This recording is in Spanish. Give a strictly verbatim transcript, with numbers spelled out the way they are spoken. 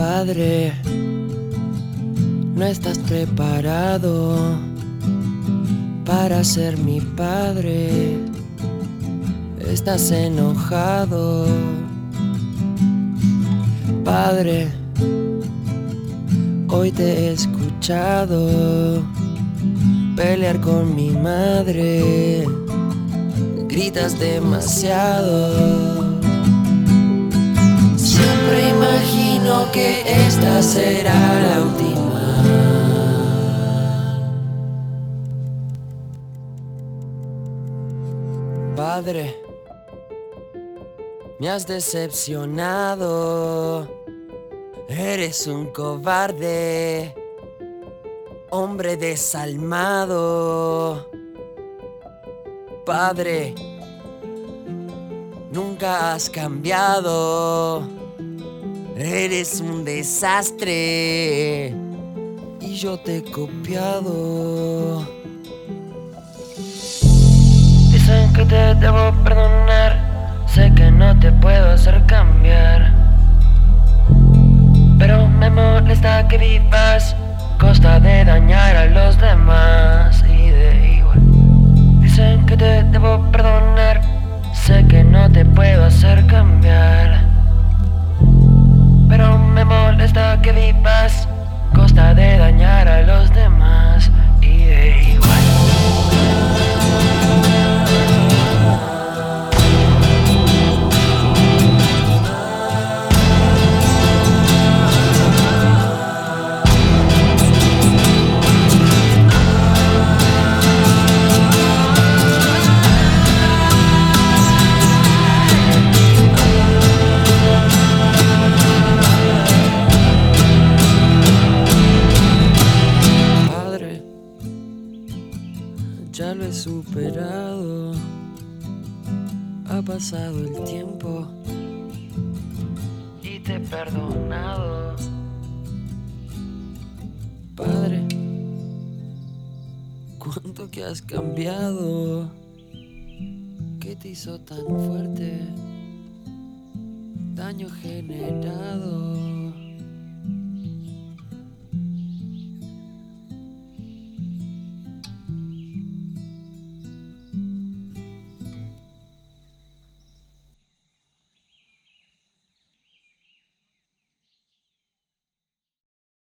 Padre, no estás preparado para ser mi padre. Estás enojado. Padre, hoy te he escuchado pelear con mi madre. Gritas demasiado. Siempre imagino que esta será la última. Padre, me has decepcionado. Eres un cobarde, hombre desalmado. Padre, nunca has cambiado. Eres un desastre y yo te he copiado. Dicen que te debo perdonar, sé que no te puedo hacer cambiar, pero me molesta que vivas a costa de dañar a los demás y de igual. Dicen que te debo perdonar, sé que no te puedo hacer cambiar, pero me molesta que vivas a costa de dañar a los demás y de igual. Ya lo he superado, ha pasado el tiempo y te he perdonado. Padre, cuánto que has cambiado, ¿qué te hizo tan fuerte? Daño generado.